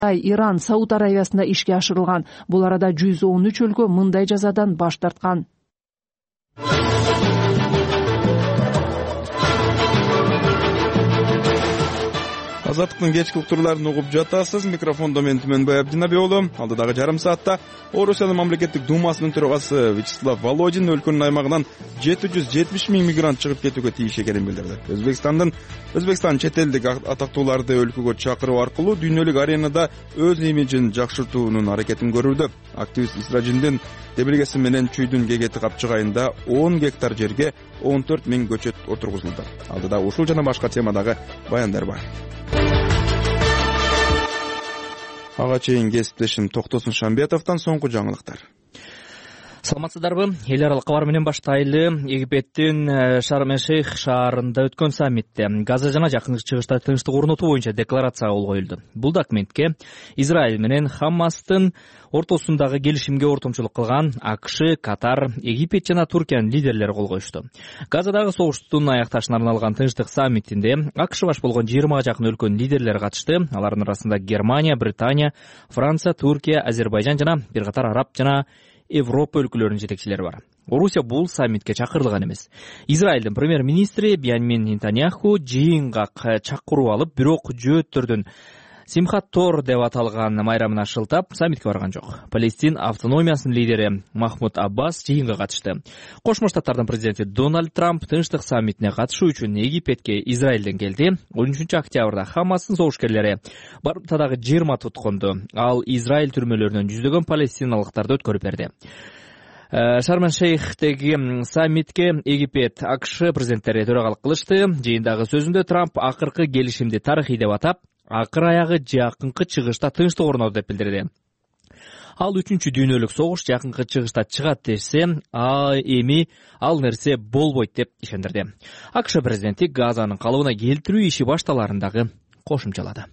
Иран, Сауд Аравиясында ишке ашырылган. Бул арада 113 өлкө мындай жазадан баш тарткан. Азаттыктын кечки уктурларын угуп жатасыз. Микрофондо мен Түмөнбай Абдинабек уулу. Алдыдагы жарым саатта Орусиянын мамлекеттик думасынын төрагасы Вячеслав Володин өлкөнүн аймагынан 770 000 мигрант чыгып кетүүгө тийиш экенин билдирди. Өзбекстан чет элдик атактууларды өлкөгө чакыруу аркылуу дүйнөлүк аренада өз имиджин жакшыртуунун аракетин көрүүдө. Активист Исражиндин дебилгеси менен чүйдүн кегети капчыгайында 10 гектар жерге 14 000 көчөт отургузулду. Алдыда ушул жана башка темадагы баяндар бар. Ага чейин кесиптешим Токтосун Шамбетовдон соңку жаңылыктар. Саламатсыздарбы? Эл аралык кабар менен баштайлы. Египеттин Шарм-эль-Шейх шаарында өткөн саммитте Газа жана жакынкы чыгышта тынчтык орнотуу боюнча декларация кол коюлду. Бул документке Израиль менен Хаммастын ортосундагы келишимге ортомчулук кылган АКШ, Катар, Египет жана Туркиянын лидерлери кол коюшту. Газадагы согуштун аякташына арналган тынчтык саммитинде АКШ баш болгон 20га жакын өлкөнүн лидерлери катышты. Алардын арасында Германия, Британия, Франция, Туркия, Азербайжан жана бир катар араб жана Европа өлкөлөрүнүн жетекчилери бар. Орусия бул саммитке чакырылган эмес. Израилдин премьер-министри Беньямин Нетаньяху жыйынга чакыруу алып, бирок жөөттөрдүн Симхат Тор деп аталган майрамына шылтап, саммитке барган жок. Палестин автономиясынын лидери Махмуд Аббас жыйынга катышты. Кошмо Штаттардын президенти Дональд Трамп тынчтык саммитине катышуу үчүн Египетке Израилден келди. 13 октябрда Хамастын согушкерлери барымтадагы 20 туткунду. Ал Израиль түрмөлөрүнөн жүздөгөн палестиналыктарды өткөрүп берди. Шарм-эль-Шейхтеги саммитке Египет, АКШ президенттери төрагалык кылышты. Жыйындагы сөзүндө Трамп акыркы келишимди тарыхый деп атап, акыр аягы жакынкы чыгышта тынчтык орноду деп билдирди. Ал 3-дүйнөлүк согуш жакынкы чыгышта чыгат десе, эми ал нерсе болбойт деп ишендирди. АКШ президенти Газанын калыбына келтирүү иши башталарын дагы кошумчалады.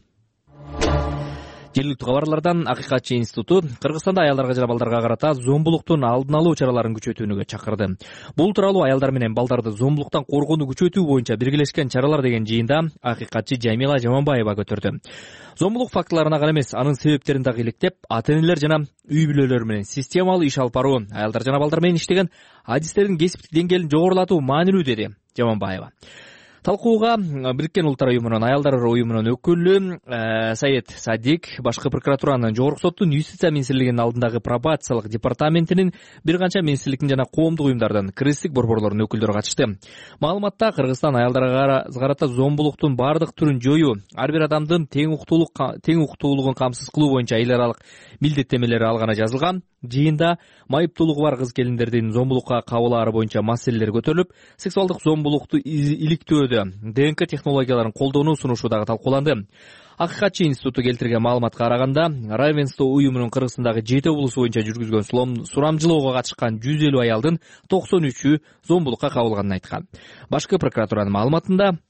Жергиликтүү кабарлардан Акыйкатчы институту Кыргызстанда аялдарга жана балдарга карата зомбулуктун алдын алуу чараларын күчөтүүгө чакырды. Бул тууралуу аялдар менен балдарды зомбулуктан коргоону күчөтүү боюнча биргелешкен чаралар деген жыйында Акыйкатчы Жамила Жаманбаева көтөрдү. Зомбулук фактыларына гана эмес, анын себептерин дагы иликтеп, ата-энелер жана үй бүлөлөр менен системалуу иш алып баруу, аялдар жана балдар менен иштеген адистердин кесиптик деңгээлин жогорулатуу маанилүү, деди Жаманбаева. Талкууга Бириккен Улуттар уюмунун аялдар уюмунун өкүлү Саид Садик, башкы прокуратуранын жогорку соттун юстиция министрлигинин алдындагы пробациялык департаментинин бир канча министрликтин жана коомдук уюмдардын кыргызстык борборлорунун өкүлдөрү катышты. Маалыматта Кыргызстан аялдарга карата зомбулуктун бардык түрүн жоюу, ар бир адамдын тең укуктуулугун камсыз кылуу боюнча эл аралык милдеттемелери алганы жазылган. Жыйында майыптуулугу бар кыз келиндердин зомбулукка кабылаары боюнча маселелер көтөрүлүп, сексуалдык зомбулукту иликтөөдө ДНК технологияларын колдонуу сунушу дагы талкууланды. Акыйкатчы институту келтирген маалыматка караганда, Равенство уюмунун Кыргызстандагы 7 облус боюнча жүргүзгөн сурамжылоого катышкан 150 аялдын 93-ü зомбулукка кабылганын айткан. Башкы прокуратуранын маалыматында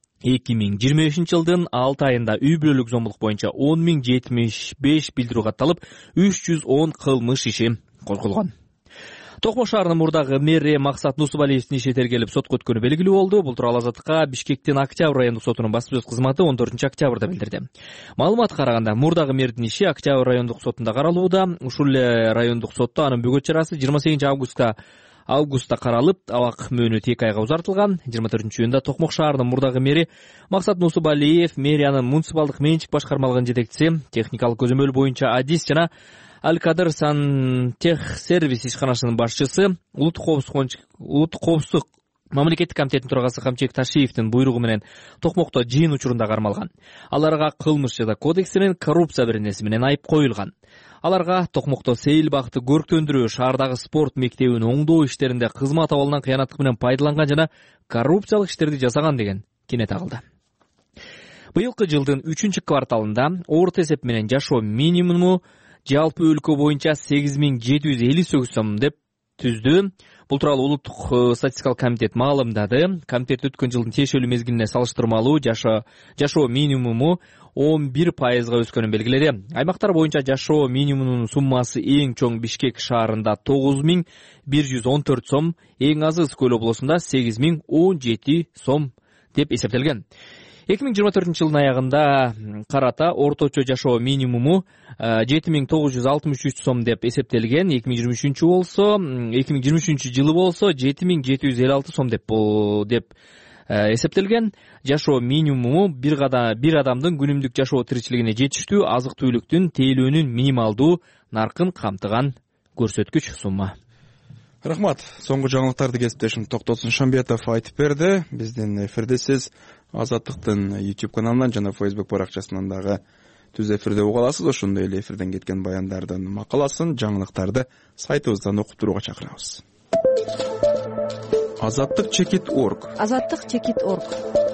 2025 жылдын 6 айында үй бүлөлүк зомбулук боюнча 10.075 билдирүү катталып, 310 кылмыш иши козголгон. Токмо шаарынын мурдагы мэри Максат Нусубалиевдин иши тергелип сотко өткөнү белгилүү болду. Бул тууралуу Азаттыкка Бишкектин Октябрь райондук сотунун баспасөз кызматы 14 октябрда билдирди. Маалыматка караганда, мурдагы мэрдин иши Октябрь райондук сотунда каралууда. Ушул эле райондук сотто анын бөгөт чарасы 28 августта каралып, абак мөөнү 2 айга узартылган. 24-июнда Токмок шаарынын мурдагы мэри Максат Нусубалиев, мэриянын муниципалдык менчик башкармалыгынын жетекчиси, техникалык көзөмөл боюнча адис жана Аль-Кадыр Сантехсервис ишканасынын башчысы, улуттук коопсуздук мамлекеттик комитетинин төрагасы Камчек Ташиевдин буйругу менен Токмокто жыйын учурунда кармалган. Аларга кылмыш жаза кодекси менен коррупция беренеси менен айып коюлган. Аларга Токмокто сейил бакты көрктөндүрүү, шаардагы спорт мектебин оңдоо иштеринде кызмат абалынан кыянаттык менен пайдаланган жана коррупциялык иштерди жасаган деген кине тагылды. Быйылкы жылдын 3-кварталында орто эсеп менен жашоо минимуму жалпы өлкө боюнча 8758 сом деп түздү. Бул тууралуу улуттук статистикалык комитет маалымдады. Комитет өткөн жылдын тиешелүү мезгилине салыштырмалуу жашоо минимуму 11%га өскөнүн белгиледи. Аймактар боюнча жашоо минимумунун суммасы эң чоң Бишкек шаарында 9114 сом, эң азы Скөл облусунда 8017 сом деп эсептелген. 2024 жылдын аягында карата орточо жашоо минимуму 7963 сом деп эсептелген. 2023 жылы болсо 7756 сом деп эсептелген. Жашоо минимуму бир адамдын күнүмдүк жашоо тиричилигине жетиштүү азык түлүктүн тейлөөнүн минималдуу наркын камтыган көрсөткүч сумма. Рахмат. Соңку жаңылыктарды кесиптешим Токтосун Шамбетов айтып берди. Биздин эфирде сиз Азаттыктын YouTube каналынан жана Facebook баракчасынан дагы түз эфирде уга аласыз. Ошондой эле эфирден кеткен баяндардын макаласын, жаңылыктарды сайтыбыздан окуп турууга чакырабыз. Азаттык.org. Азаттык.org.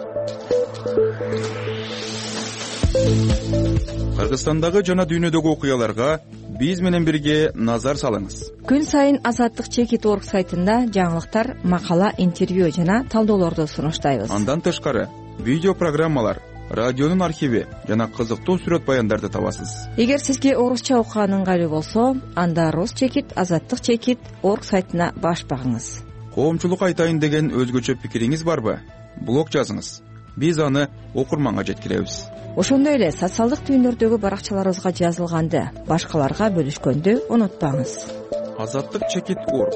Кыргызстандагы жана дүйнөдөгү окуяларга биз менен бирге назар салыңыз. Күн сайын Азаттык.org сайтында жаңылыктар, макала, интервью жана талдоолорду сунуштайбыз. Андан тышкары видео программалар, радионун архиви жана кызыктуу сүрөт баяндарды табасыз. Эгер сизге орусча окуган ыңгайлуу болсо, анда Азаттык.org сайтына баш багыңыз. Коомчулук айтайын деген өзгөчө пикириңиз барбы? Блог жазыңыз. Биз аны окурманга жеткиребиз. Ошондой эле социалдык түйүндөрдөгү баракчаларыбызга жазылганды башкаларга бөлүшкөндү унутпаңыз. Азаттык.org.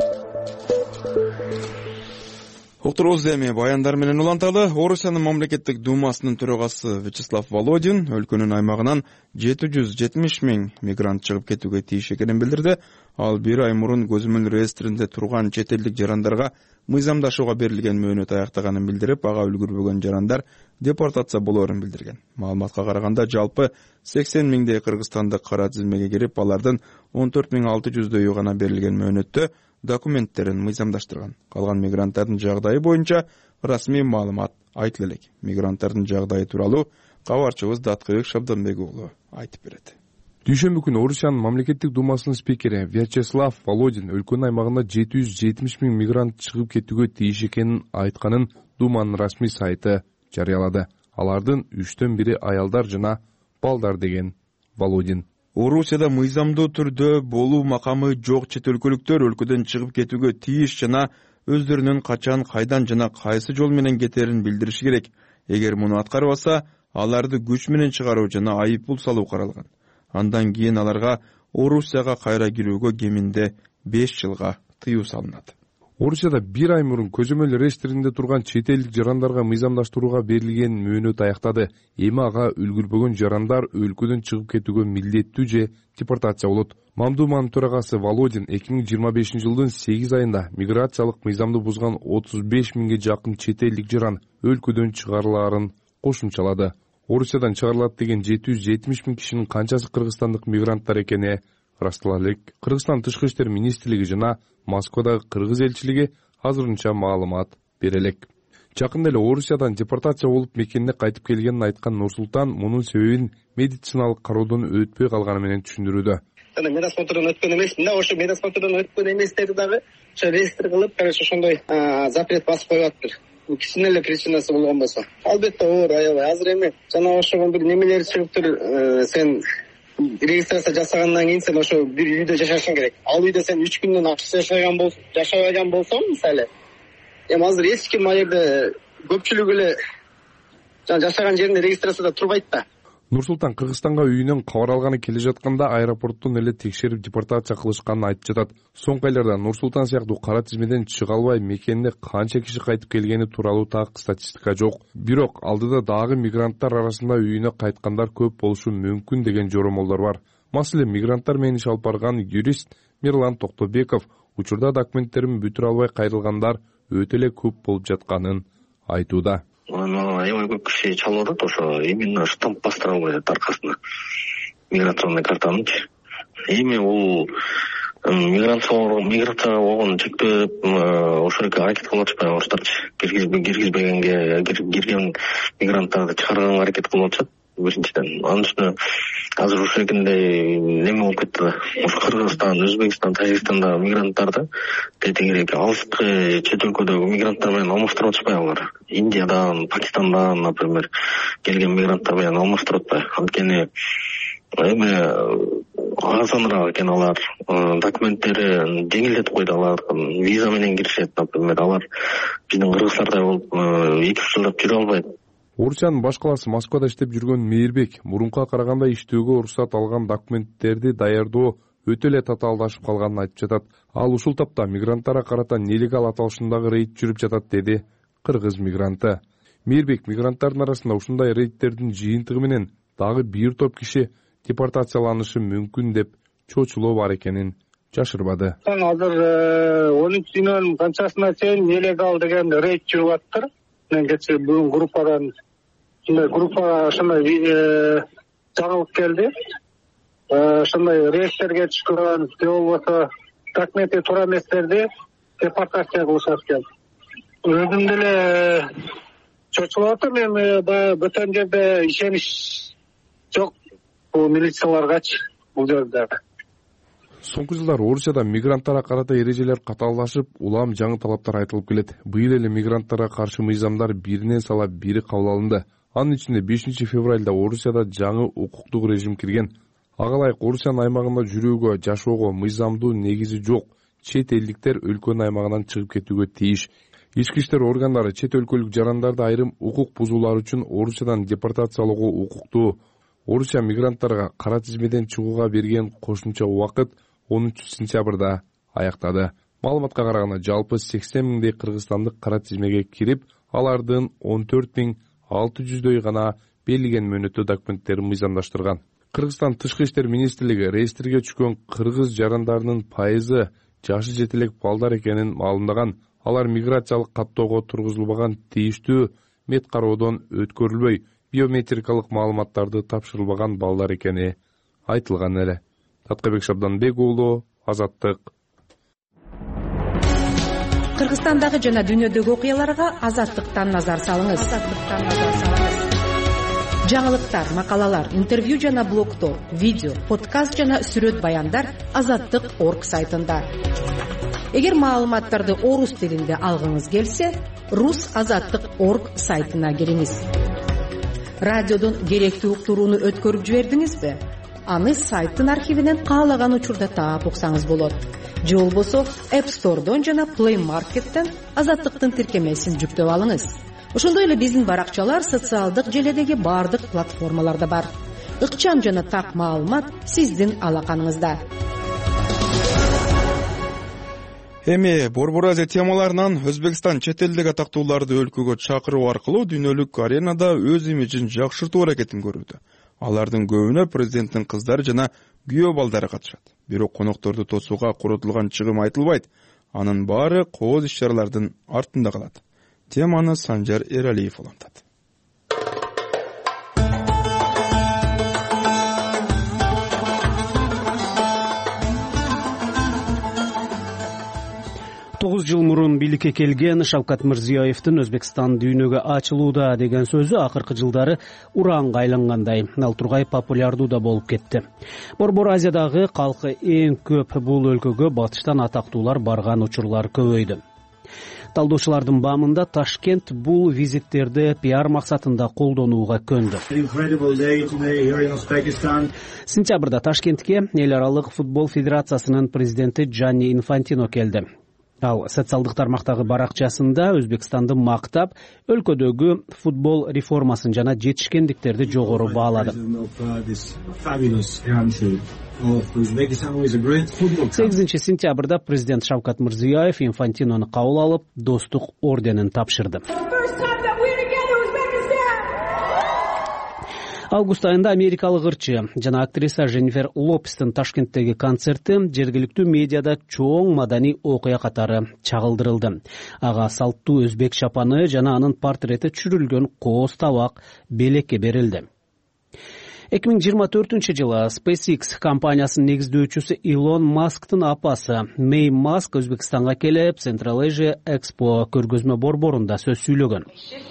Уктурубуз эми баяндар менен уланталы. Орусиянын мамлекеттик думасынын төрагасы Вячеслав Володин өлкөнүн аймагынан 770 000 мигрант чыгып кетүүгө тийиш экенин билдирди. Ал бир ай мурун көзөмөл реестринде турган чет элдик жарандарга мыйзамдашууга берилген мөөнөт аяктаганын билдирип, ага үлгүрбөгөн жарандар депортация болоорун билдирген. Маалыматка караганда жалпы 80 000 кыргызстандык кара тизмеге кирип, алардын 14 600 гана берилген мөөнөттө документтерин мыйзамдаштырган. Калган мигранттардын жагдайы боюнча расмий маалымат айтыла элек. Мигранттардын жагдайы тууралуу кабарчыбыз Даткыбек Шабданбек уулу айтып берет. Дүйшөмбү күнү Орусиянын мамлекеттик думасынын спикери Вячеслав Володин өлкөнүн аймагында 770 000 мигрант чыгып кетүүгө тийиш экенин айтканын думанын расмий сайты жарыялады. Алардын 3/1 аялдар жана балдар деген Володин. Орусияда мыйзамдуу түрдө болуу макамы жок чет өлкөлүктөр өлкөдөн чыгып кетүүгө тийиш жана өздөрүнүн качан, кайдан жана кайсы жол менен кетерин билдириши керек. Эгер муну аткарбаса, аларды күч менен чыгаруу жана айып пул салуу каралган. Андан кийин аларга Орусияга кайра кирүүгө кеминде 5 жылга тыюу салынат. Орусияда бир ай мурун көзөмөл реестринде турган чет элдик жарандарга мыйзамдаштырууга берилген мөөнөт аяктады. Эми ага үлгүрбөгөн жарандар өлкөдөн чыгып кетүүгө милдеттүү же депортация болот. Мамдуманын төрагасы Володин 2025 жылдын 8 айында миграциялык мыйзамды бузган 35 000 жакын чет элдик жаран өлкөдөн чыгарылаарын кошумчалады. Орусиядан чыгарылат деген 770 000 кишинин канчасы кыргызстандык мигранттар экени ырастала элек. Кыргызстан тышкы иштер министрлиги жана Москвадагы кыргыз элчилиги азырынча маалымат бере элек. Жакында эле Орусиядан депортация болуп мекенине кайтып келгенин айткан Нурсултан мунун себебин медициналык кароодон өтпөй калганы менен түшүндүрүүдө. Медосмотрдон өткөн эмесмин да, ошо медосмотрдон өткөн эместерди дагы ошо реестр кылып, короче, ошондой запрет басып коюптыр. Кичине эле причинасы болгон болсо. Албетте оор, аябай азыр эми жана ошого бир немелер чыгыптыр, сен регистрация жасагандан кийин сен ошо бир үйдө жашашың керек. Ал үйдө сен 3 күндөн ашык жашабаган болсоң, мисалы, эми азыр эч ким ал жерде көпчүлүк эле жашаган жеринде регистрацияда турбайт да. Нурсултан Кыргызстанга үйүнөн кабар алганы келе жатканда аэропорттон эле текшерип депортация кылышканын айтып жатат. Соңку айларда Нурсултан сыяктуу кара тизмеден чыга албай мекенине канча киши кайтып келгени тууралуу так статистика жок. Бирок алдыда дагы мигранттар арасында үйүнө кайткандар көп болушу мүмкүн деген жоромолдор бар. Маселен, мигранттар менен иш алып барган юрист Мирлан Токтобеков учурда документтерин бүтүрө албай кайрылгандар өтө эле көп болуп жатканын айтууда. Аябай көп киши чалып атат, ошо именно штамп бастыра албай атат аркасына миграционный картанычы. Эми бул миграцияга болгон чектөө ошол эки аракет кылып атышпайбы орустарчы? Киргизбегенге, кирген мигранттарды чыгарганга аракет кылып атышат. Биринчиден, анын үстүнө азыр ушул экендей неме болуп кетти да. Ошо Кыргызстан, Өзбекстан, Тажикстандагы мигранттарды тегерек алыскы чет өлкөдөгү мигранттар менен алмаштырып атышпайбы алар? Индиядан, Пакистандан, например, келген мигранттар менен алмаштырып атпайбы? Анткени эми арзаныраак экен алар, документтерин жеңилдетип койду, алар виза менен киришет, например, алар биздин кыргыздардай болуп 2-3 жылдап жүрө албайт. Орусиянын баш калаасы Москвада иштеп жүргөн Мээрбек мурункуга караганда иштөөгө уруксат алган документтерди даярдоо өтө эле татаалдашып калганын айтып жатат. Ал ушул тапта мигранттарга карата нелегал аталышындагы рейд жүрүп жатат, деди кыргыз мигранты. Мээрбек мигранттардын арасында ушундай рейдтердин жыйынтыгы менен дагы бир топ киши депортацияланышы мүмкүн деп чочулоо бар экенин жашырбады. Азыр 13-нөн канчасына чейин нелегал деген рейд жүрүп атыптыр. Мен кечээ бүгүн группага ошондой жаңылык келди. Ошондой рейдтерге түшкөн, же болбосо документи туура эместерди депортация кылышат экен. Өзүм деле чочулуп атам, эми баягы бөтөн жерде ишенич жок бул милицияларгачы бул жерде. Соңку жылдары Орусияда мигранттарга карата эрежелер катаалдашып, улам жаңы талаптар айтылып келет. Быйыл эле мигранттарга каршы мыйзамдар биринен сала бири кабыл алынды. Анын ичинде 5 февралда Орусияда жаңы укуктук режим кирген. Ага ылайык Орусиянын аймагында жүрүүгө, жашоого мыйзамдуу негизи жок. Чет элдиктер өлкөнүн аймагынан чыгып кетүүгө тийиш. Ички иштер органдары чет өлкөлүк жарандарды айрым укук бузуулар үчүн Орусиядан депортациялоого укуктуу. Орусия мигранттарга кара тизмеден чыгууга берген кошумча убакыт 13 сентябрда аяктады. Маалыматка караганда жалпы 80 миңдей кыргызстандык кара тизмеге кирип, алардын 14.600дөй гана берилген мөөнөттүү документтерин мыйзамдаштырган. Кыргызстан Тышкы иштер министрлиги реестрге түшкөн кыргыз жарандарынын пайызы жашы жете элек балдар экенин маалымдаган. Алар миграциялык каттоого тургузулбаган, тийиштүү мед кароодон өткөрүлбөй, биометрикалык маалыматтарды тапшырылбаган балдар экени айтылган эле. Таткабек Шабданбек уулу, Азаттык. Кыргызстандагы жана дүйнөдөгү окуяларга Азаттыктан назар салыңыз. Жаңылыктар, макалалар, интервью жана блогтор, видео, подкаст жана сүрөт баяндар Азаттык.орг сайтында. Эгер маалыматтарды орус тилинде алгыңыз келсе, rusazаттык.орг сайтына кириңиз. Радиодон керектүү уктурууну өткөрүп жибердиңизби? Аны сайттын архивинен каалаган учурда таап уксаңыз болот. Же болбосо App Store'дон жана Play Market'тен Азаттыктын тиркемесин жүктөп алыңыз. Ошондой эле биздин баракчалар социалдык желедеги бардык платформаларда бар. Ыкчам жана так маалымат сиздин алаканыңызда. Эми Борбор Азия темаларынан Өзбекстан чет элдик атактууларды өлкөгө чакыруу аркылуу дүйнөлүк аренада өз имиджин жакшыртуу аракетин көрүүдө. Алардын көбүнө президенттин кыздары жана күйөө балдары катышат. Бирок конокторду тосууга коротулган чыгым айтылбайт. Анын баары кооз иш-чаралардын артында калат. Теманы Санжар Эралиев улантат. Жыл мурун бийликке келген Шавкат Мирзиёевдин Өзбекстан дүйнөгө ачылууда деген сөзү акыркы жылдары уранга айлангандай. Ал тургай популярдуу да болуп кетти. Борбор Азиядагы калкы эң көп бул өлкөгө батыштан атактуулар барган учурлар көбөйдү. Талдоочулардын баамында Ташкент бул визиттерди пиар максатында колдонууга көндү. Сентябрда Ташкентке эл аралык футбол федерациясынын президенти Джанни Инфантино келди. Ал социалдык тармактагы баракчасында Өзбекстанды мактап, өлкөдөгү футбол реформасын жана жетишкендиктерди жогору баалады. 8 сентябрда президент Шавкат Мирзиёев Инфантинону кабыл алып, достук орденин тапшырды. Август айында америкалык ырчы жана актриса Дженнифер Лопестин Ташкенттеги концерти жергиликтүү медиада чоң маданий окуя катары чагылдырылды. Ага салттуу өзбек чапаны жана анын портрети түшүрүлгөн кооз табак белекке берилди. 2024 жылы SpaceX компаниясынын негиздөөчүсү Илон Масктын апасы Мэй Маск Өзбекстанга келип, Central Asia Expo көргөзмө борборунда сөз сүйлөгөн.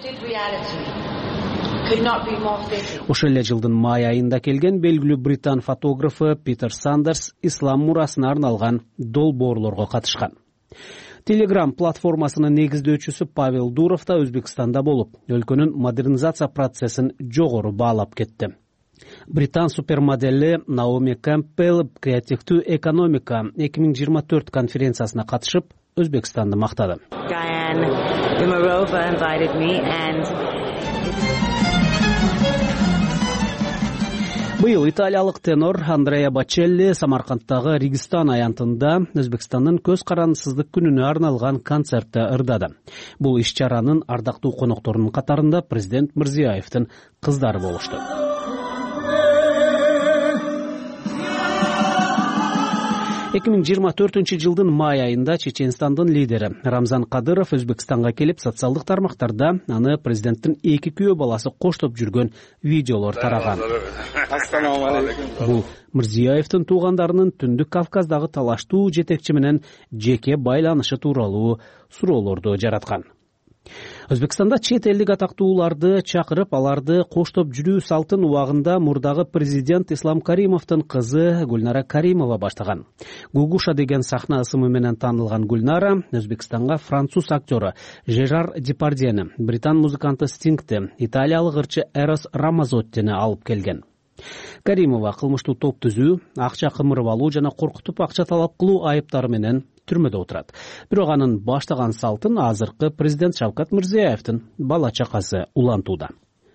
Ошол эле жылдын май айында келген белгилүү британ фотографы Питер Сандерс ислам мурасына арналган долбоорлорго катышкан. Telegram платформасынын негиздөөчүсү Павел Дуров да Өзбекстанда болуп, өлкөнүн модернизация процессин жогору баалап кетти. Британ супермодели Наоми Кэмпбелл креативдүү экономика 2024 конференциясына катышып, Өзбекстанды мактады. Быйыл италиялык тенор Андреа Бочелли Самаркандтагы Регистан аянтында Өзбекстандын көз карандысыздык күнүнө арналган концертте ырдады. Бул иш-чаранын ардактуу конокторунун катарында президент Мирзиёевдин кыздары болушту. 2024-жылдын май айында Чеченстандын лидери Рамзан Кадыров Өзбекстанга келип, социалдык тармактарда аны президенттин 2 күйөө баласы коштоп жүргөн видеолор тараган. Бул Мирзиёевдин туугандарынын Түндүк Кавказдагы талаштуу жетекчи менен жеке байланышы тууралуу суроолорду жараткан. Өзбекстанда чет элдик атактууларды чакырып, аларды коштоп жүрүү салтын убагында мурдагы президент Ислам Каримовдун кызы Гүлнара Каримова баштаган. Гугуша деген сахна ысымы менен таанылган Гүлнара Өзбекстанга француз актёру Жерар Депардьени, британ музыканты Стингти, италиялык ырчы Эрос Рамазоттини алып келген. Каримова кылмыштуу топ түзүү, акча кымырып алуу жана коркутуп акча талап кылуу айыптары менен түрмөдө отурат. Бирок анын баштаган салтын азыркы президент Шавкат Мирзиёевдин бала чакасы улантууда.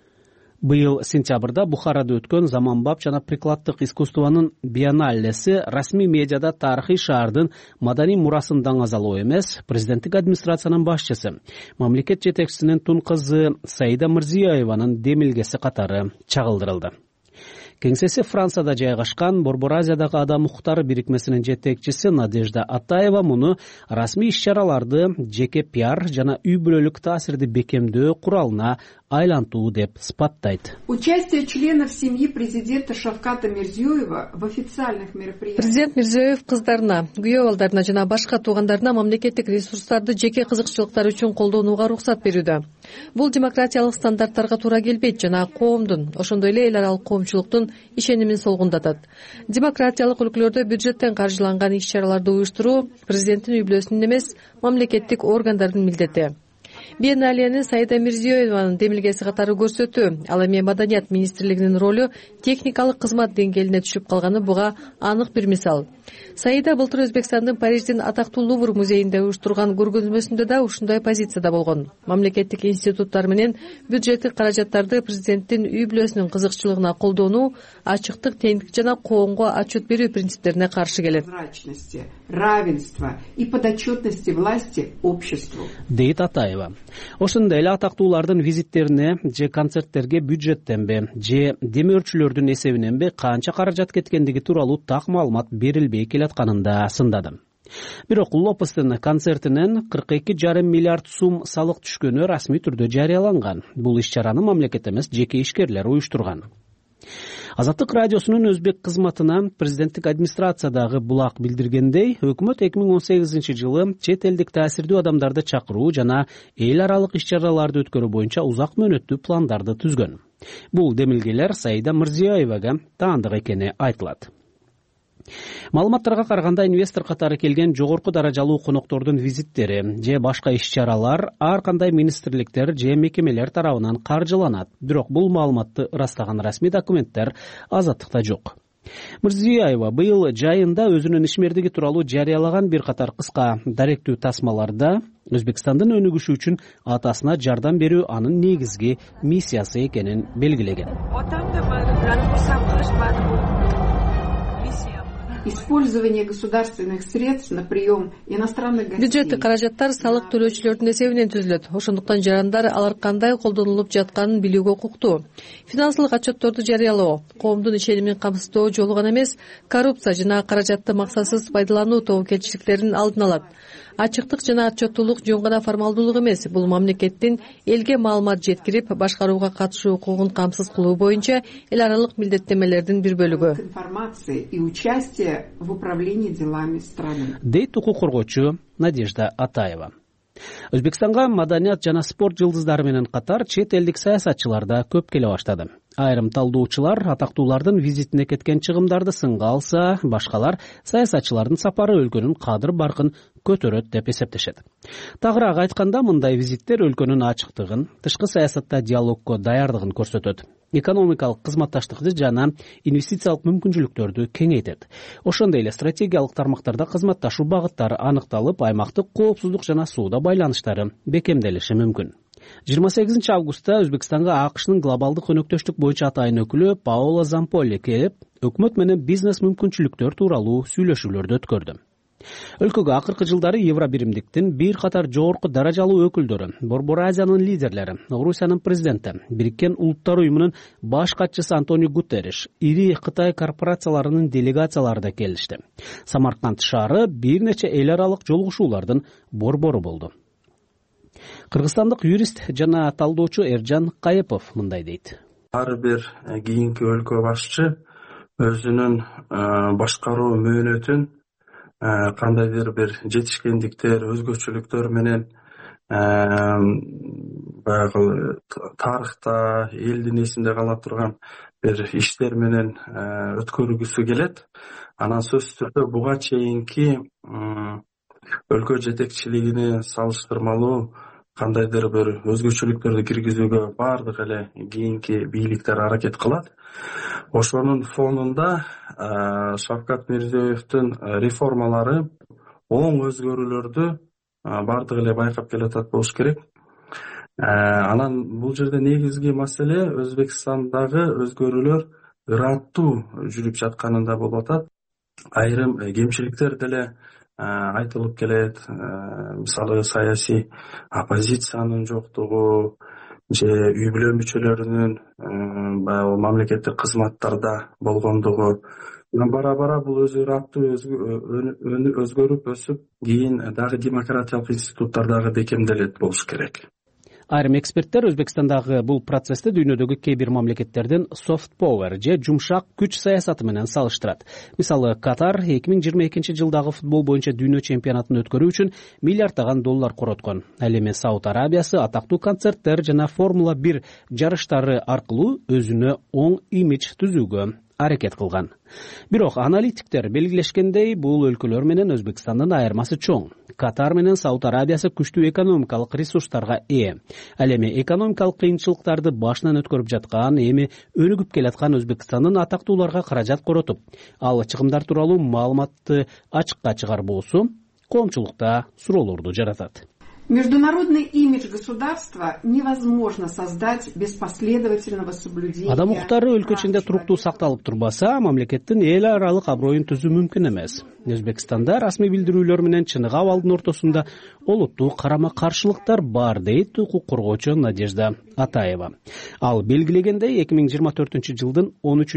Быйыл сентябрда Бухарада өткөн заманбап жана прикладдык искусствонун биенналеси расмий медиада тарыхый шаардын маданий мурасын даңазалоо эмес, президенттик администрациянын башчысы, мамлекет жетекчисинин тун кызы Саида Мирзиёеванын демилгеси катары чагылдырылды. Кеңсеси Францияда жайгашкан Борбор Азиядагы адам укуктары бирикмесинин жетекчиси Надежда Атаева муну расмий иш-чараларды жеке пиар жана үй бүлөлүк таасирди бекемдөө куралына айлантуу деп сыпаттайт. Участие членов семьи президента Шавката Мирзиёева в официальных мероприятиях. Президент Мирзиёев кыздарына, күйөө балдарына жана башка туугандарына мамлекеттик ресурстарды жеке кызыкчылыктары үчүн колдонууга уруксат берүүдө. Бул демократиялык стандарттарга туура келбейт жана коомдун, ошондой эле эл аралык коомчулуктун ишенимин солгундатат. Демократиялык өлкөлөрдө бюджеттен каржыланган иш-чараларды уюштуруу президенттин үй бүлөсүнүн эмес, мамлекеттик органдардын милдети. Биенналени Саида Мирзиёеванын демилгеси катары көрсөтүү, ал эми Маданият министрлигинин ролу техникалык кызмат деңгээлине түшүп калганы буга анык бир мисал. Саида былтыр Өзбекстандын Париждин атактуу Лувр музейинде уюштурган көргөзмөсүндө да ушундай позицияда болгон. Мамлекеттик институттар менен бюджеттик каражаттарды президенттин үй бүлөсүнүн кызыкчылыгына колдонуу, ачыктык, теңдик жана коомго отчет берүү принциптерине каршы келет. Равенство и подотчетности власти обществу. Дейт Атаева. Ошондой эле атактуулардын визиттерине же концерттерге бюджеттенби, же демөөрчүлөрдүн эсебиненби канча каражат кеткендиги тууралуу так маалымат берилбей келатканын да сындады. Бирок Лопестин концертинен 42,5 миллиард сум салык түшкөнү расмий түрдө жарыяланган. Бул иш-чараны мамлекет эмес, жеке ишкерлер уюштурган. Азаттык радиосунун өзбек кызматына президенттик администрациядагы булак билдиргендей, өкмөт 2018-жылы чет элдик таасирдүү адамдарды чакыруу жана эл аралык иш-чараларды өткөрүү боюнча узак мөөнөттүү пландарды түзгөн. Бул демилгелер Саида Мирзиёевага таандык экени айтылат. Маалыматтарга караганда, инвестор катары келген жогорку даражалуу коноктордун визиттери же башка иш-чаралар ар кандай министрликтер же мекемелер тарабынан каржыланат. Бирок бул маалыматты ырастаган расмий документтер Азаттыкта жок. Мирзиёева быйыл жайында өзүнүн ишмердиги тууралуу жарыялаган бир катар кыска даректүү тасмаларда Өзбекстандын өнүгүшү үчүн атасына жардам берүү анын негизги миссиясы экенин белгилеген. Использование государственных средств на прием иностранных гостей. Бюджеттик каражаттар салык төлөөчүлөрдүн эсебинен түзүлөт. Ошондуктан жарандар алар кандай колдонулуп жатканын билүүгө укуктуу. Финансылык отчетторду жарыялоо, коомдун ишенимин камсыздоо жолу гана эмес, коррупция жана каражатты максатсыз пайдалануу тобокелчиликтерин алдын алат. Ачыктык жана отчеттуулук жөн гана формалдуулук эмес, бул мамлекеттин элге маалымат жеткирип, башкарууга катышуу укугун камсыз кылуу боюнча эл аралык милдеттенмелердин бир бөлүгү. Информация и участие в управлении делами страны. Дейт укук коргоочу Надежда Атаева. Өзбекстанга маданият жана спорт жылдыздары менен катар чет элдик саясатчылар да көп келе баштады. Айрым талдоочулар атактуулардын визитине кеткен чыгымдарды сынга алса, башкалар саясатчылардын сапары өлкөнүн кадыр баркын көтөрөт деп эсептешет. Тагыраак айтканда, мындай визиттер өлкөнүн ачыктыгын, тышкы саясатта диалогко даярдыгын көрсөтөт. Экономикалык кызматташтыкты жана инвестициялык мүмкүнчүлүктөрдү кеңейтет. Ошондой эле стратегиялык тармактарда кызматташуу багыттары аныкталып, аймактык коопсуздук жана сууда байланыштары бекемделиши мүмкүн. 28 августта Өзбекстанга АКШнын глобалдык өнөктөштүк боюнча атайын өкүлү Паоло Замполи келип, өкмөт менен бизнес мүмкүнчүлүктөр тууралуу сүйлөшүүлөрдү өткөрдү. Өлкөгө акыркы жылдары Евробиримдиктин бир катар жогорку даражалуу өкүлдөрү, Борбор Азиянын лидерлери, Орусиянын президенти, Бириккен Улуттар уюмунун баш катчысы Антонио Гутерриш, ири Кытай корпорацияларынын делегациялары да келишти. Самарканд шаары бир нече эл аралык жолугушуулардын борбору болду. Кыргызстандык юрист жана талдоочу Эржан Кайыпов мындай дейт. Ар бир кийинки өлкө башчы өзүнүн башкаруу мөөнөтүн кандайдыр бир жетишкендиктер, өзгөчөлүктөр менен баягы тарыхта элдин эсинде кала турган бир иштер менен өткөргүсү келет. Анан сөзсүз түрдө буга чейинки өлкө жетекчилигине салыштырмалуу кандайдыр бир өзгөчөлүктөрдү киргизүүгө баардык эле кийинки бийликтер аракет кылат. Ошонун фонунда Шавкат Мирзиёевдин реформалары оң өзгөрүүлөрдү баардык эле байкап келатат болуш керек. Анан бул жерде негизги маселе Өзбекстандагы өзгөрүүлөр ыраттуу жүрүп жатканында болуп атат. Айрым кемчиликтер деле айтылып келет. Мисалы саясий оппозициянын жоктугу же үй бүлө мүчөлөрүнүн баягы мамлекеттик кызматтарда болгондугу. Бара бул өзү ыраттуу өзгөрүп өсүп, кийин дагы демократиялык институттар дагы бекемделет болуш керек. Айрым эксперттер Өзбекстандагы бул процессти дүйнөдөгү кээ бир мамлекеттердин soft power же жумшак күч саясаты менен салыштырат. Мисалы, Катар 2022 жылдагы футбол боюнча дүйнө чемпионатын өткөрүү үчүн миллиарддаган доллар короткон. Ал эми Сауд Арабиясы атактуу концерттер жана Формула 1 жарыштары аркылуу өзүнө оң имидж түзүүгө аракет кылган. Бирок аналитиктер белгилешкендей, бул өлкөлөр менен Өзбекстандын айырмасы чоң. Катар менен Сауд Арабиясы күчтүү экономикалык ресурстарга ээ. Ал эми экономикалык кыйынчылыктарды башынан өткөрүп жаткан, эми өнүгүп келаткан Өзбекстандын атактууларга каражат коротуп, ал чыгымдар тууралуу маалыматты ачыкка чыгарбоосу коомчулукта суроолорду жаратат. Международный имидж государства невозможно создать без последовательного соблюдения. Адам укуктары өлкө ичинде туруктуу сакталып турбаса, мамлекеттин эл аралык аброюн түзүү мүмкүн эмес. Өзбекстанда расмий билдирүүлөр менен чыныгы абалдын ортосунда олуттуу карама-каршылыктар бар, дейт укук коргоочу Надежда Атаева. Ал белгилегендей, 2024 жылдын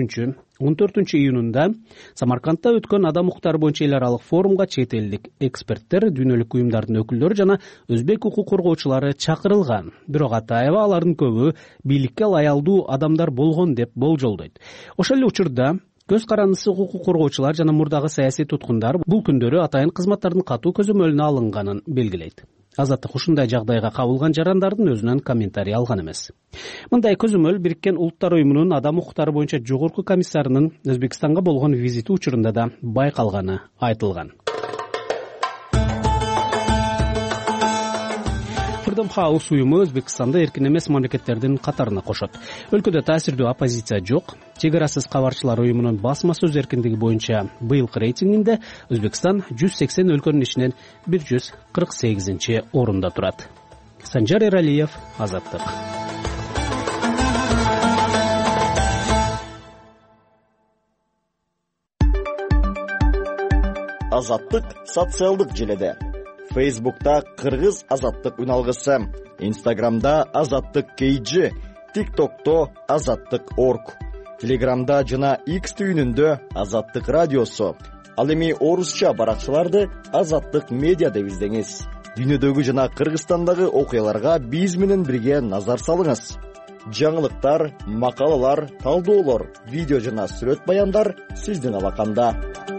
13-14 июнунда Самаркандта өткөн адам укуктары боюнча эл аралык форумга чет элдик эксперттер, дүйнөлүк уюмдардын өкүлдөрү жана өзбек укук коргоочулары чакырылган. Бирок Атаева алардын көбү бийликке лаялдуу адамдар болгон деп болжолдойт. Ошол эле учурда көз карандысы укук коргоочулар жана мурдагы саясий туткундар бул күндөрү атайын кызматтардын катуу көзөмөлүнө алынганын белгилейт. Азаттык ушундай жагдайга кабылган жарандардын өзүнөн комментарий алган эмес. Мындай көзөмөл Бириккен Улуттар уюмунун адам укуктары боюнча жогорку комиссарынын Өзбекстанга болгон визити учурунда да байкалганы айтылган. Freedom House уюму Өзбекстанды эркин эмес мамлекеттердин катарына кошот. Өлкөдө таасирдүү оппозиция жок. Чек арасыз кабарчылар уюмунун басма сөз эркиндиги боюнча быйылкы рейтингинде Өзбекстан 180 өлкөнүн ичинен 148 орунда турат. Санжар Эралиев, Азаттык. Азаттык социалдык желеде. Фейсбукта Кыргыз Азаттык үналгысы, Инстаграмда Азаттык KG, ТикТокто Азаттык.орг, Телеграмда жана X түйүнүндө Азаттык радиосу. Ал эми орусча баракчаларды Азаттык медиа деп издеңиз. Дүйнөдөгү жана Кыргызстандагы окуяларга биз менен бирге назар салыңыз. Жаңылыктар, макалалар, талдоолор, видео жана сүрөт баяндар сиздин алаканда.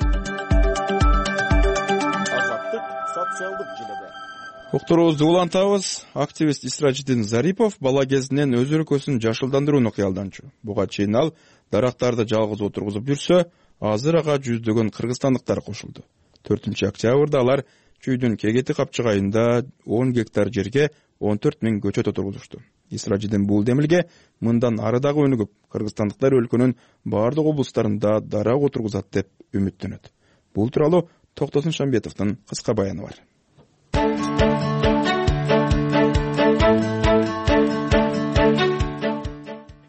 Уктуруубузду улантабыз. Активист Исраджидин Зарипов бала кезинен өз өлкөсүн жашылдандырууну кыялданчу. Буга чейин ал дарактарды жалгыз отургузуп жүрсө, азыр ага жүздөгөн кыргызстандыктар кошулду. 4-октябрда алар чүйдүн Кегети капчыгайында 10 гектар жерге 14 000 көчөт отургузушту. Исраджидин бул демилге мындан ары дагы өнүгүп, кыргызстандыктар өлкөнүн бардык облустарында дарак отургузат деп үмүттөнөт. Бул тууралуу Токтосун Шамбетовдун кыска баяны бар.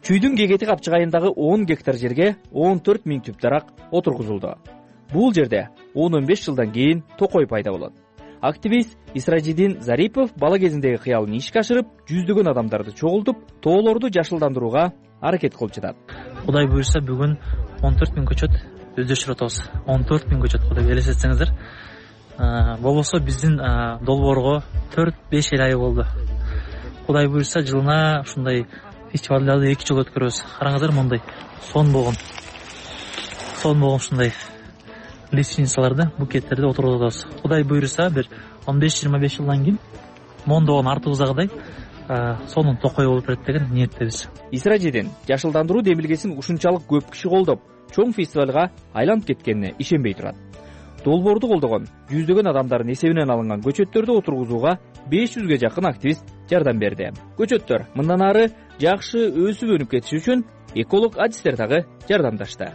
Чүйдүн Кегети капчыгайындагы 10 гектар жерге 14 миң түп дарак отургузулду. Бул жерде 10-15 жылдан кийин токой пайда болот. Активист Исражидин Зарипов бала кезиндеги кыялын ишке ашырып, жүздөгөн адамдарды чогултуп, тоолорду жашылдандырууга аракет кылып жатат. Кудай буйрса бүгүн 14 миң көчөт өздөрчүп атабыз. 14 миң көчөт, Кудай элестетсеңиздер. Болбосо биздин долбоорго 4-5 ай болду. Кудай буйрса жылына ушундай фестивалдарды 2 жыл өткөрөбүз. Караңыздар, мындай сон болгон ушундай лестницаларды, букеттерди отургузабыз. Кудай буйрса бир 15-25 жылдан кийин мондогон артыбыздагыдай сонун токой болуп берет деген ниеттебиз. Исражидин жашылдандыруу демилгесин ушунчалык көп киши колдоп, чоң фестивалга айланып кеткенине ишенбей турат. Долбоорду колдогон жүздөгөн адамдардын эсебинен алынган көчөттөрдү отургузууга 500ге жакын активист жардам берди. Көчөттөр мындан ары жакшы өсүп өнүп кетиши үчүн эколог адистер дагы жардамдашты.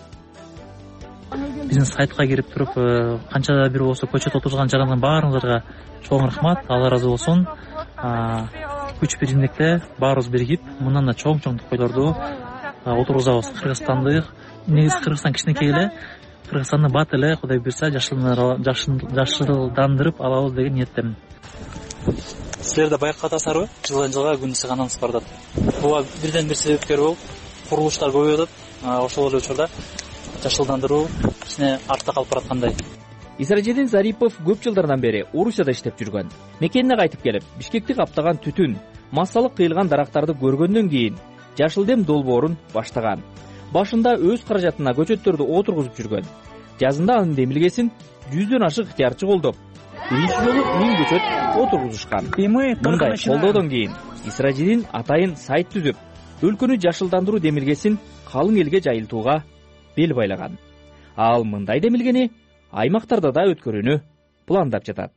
Биздин сайтка кирип туруп, канчада бир болсо көчөт отурган жарандын баарыңыздарга чоң рахмат, Алла ыраазы болсун. Күч биримдикте баарыбыз биригип, мындан да чоң токойлорду отургузабыз. Кыргызстанды, негизи Кыргызстан кичинекей эле, Кыргызстанды бат эле Кудай буйрса жашылдандырып алабыз деген ниеттемин. Силер да байкатасыздарбы? Жылдан жылга күн сыганамыз бардат. Буга бирден бир себепкер болуп, курулуштар көбөйүп атат. Ошол эле учурда жашылдандыруу кичине артта калып бараткандай. Исражидин Зарипов көп жылдардан бери Орусияда иштеп жүргөн. Мекенине кайтып келип, Бишкекти каптаган түтүн, массалык кыйылган дарактарды көргөндөн кийин Жашыл дем долбоорун баштаган. Башында өз каражатына көчөттөрдү отургузуп жүргөн. Жазында анын демилгесин 100дөн ашык ыктыярчы колдоп, биринчи жолу 1000 көчөт отургузушкан. Мындай колдоодон кийин Исражидин атайын сайт түзүп, өлкөнү жашылдандыруу демилгесин калың элге жайылтууга бел байлаган. Ал мындай демилгени аймактарда да өткөрүүнү пландап жатат.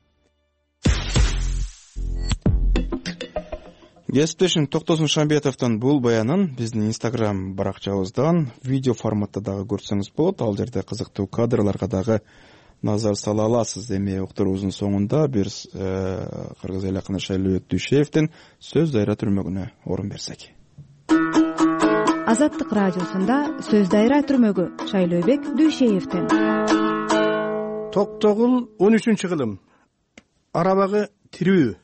Кесиптешим Токтосун Шамбетовдон бул баянын биздин Instagram баракчабыздан видео форматта дагы көрсөңүз болот. Ал жерде кызыктуу кадрларга дагы назар сала аласыз. Эми уктуруубуздун соңунда бир кыргыз эл акыны Шайлообек Дүйшеевдин сөз дайра түрмөгүнө орун берсек. Азаттык радиосунда сөз дайра түрмөгү Шайлообек Дүйшеевдин. Токтогул 13 кылым. Арабагы тирүү.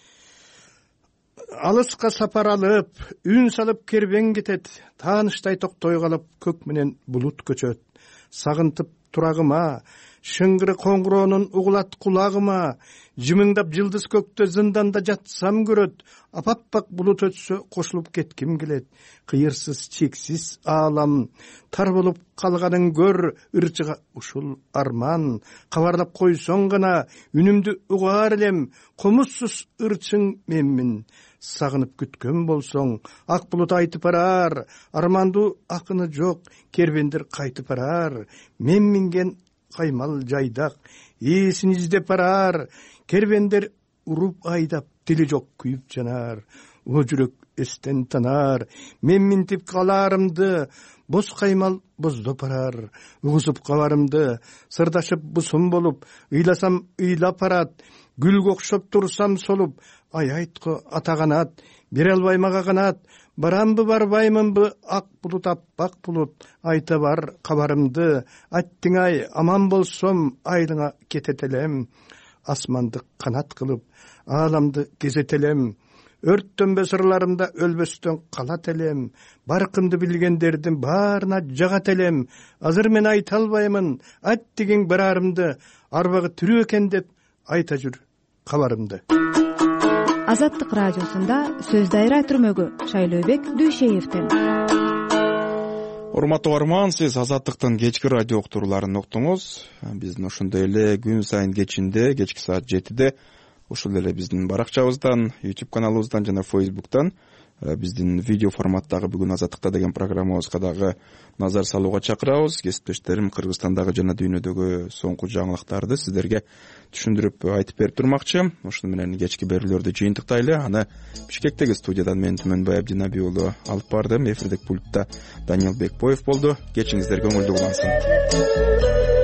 Алыска сапар алып, үн салып кербен кетет. Тааныштай токтой калып, көк менен булут көчөт. Сагынтып турагыма, шыңгыры коңгуроонун угулат кулагыма. Жымыңдап жылдыз көктө зынданда жатсам көрөт. Апаппак булут өтсө кошулуп кетким келет. Кыйырсыз чексиз аалам, тар болуп калганын көр, ырчыга ушул арман. Кабарлап койсоң гана үнүмдү угаар элем, комузсуз ырчың менмин. Сагынып күткөн болсоң, ак булут айтып барар, армандуу акыны жок, кербендер кайтып барар. Мен минген каймал жайдак, ээсин издеп барар, кербендер уруп айдап, дили жок күйүп жанар. О жүрөк эстен танар, мен минтип каларымды, боз каймал боздоп барар. Угузуп кабарымды, сырдашып бусум болуп, ыйласам ыйлап барат, гүлгө окшоп турсам солуп, ай айтко атаганат, бере албай мага канат, барамбы барбаймынбы, ак булут аппак булут, айта бар кабарымды, аттың ай аман болсом, айдыңа кететелем, асманды канат кылып, ааламды кезетелем, өрттөнбө сырларымда өлбөстөн калат элем, баркымды билгендердин баарына жагат элем, азыр мен айта албаймын, аттигиң барарымды, арбагы тирүү экен деп айта жүр кабарымды. Азаттык радиосунда сөз дайра түрмөгү Шайлообек Дүйшеевдин. Урматтуу угарман, сиз Азаттыктын кечки радио уктурууларын уктуңуз. Биздин ошондой эле күн сайын кечинде, кечки саат 7-де ушул эле биздин баракчабыздан, YouTube каналыбыздан жана Facebook'тан биздин видео форматтагы бүгүн Азаттыкта деген программабызга дагы назар салууга чакырабыз. Кесиптештерим Кыргызстандагы жана дүйнөдөгү соңку жаңылыктарды сиздерге түшүндүрүп айтып берип турмакчы. Ошону менен кечки берүүлөрдү жыйынтыктайлы. Аны Бишкектеги студиядан мен Түмөнбай Абдинаби уулу алып бардым. Эфирдик пультта Даниил Бекбоев болду. Кечиңиздер көңүлдүү улансын.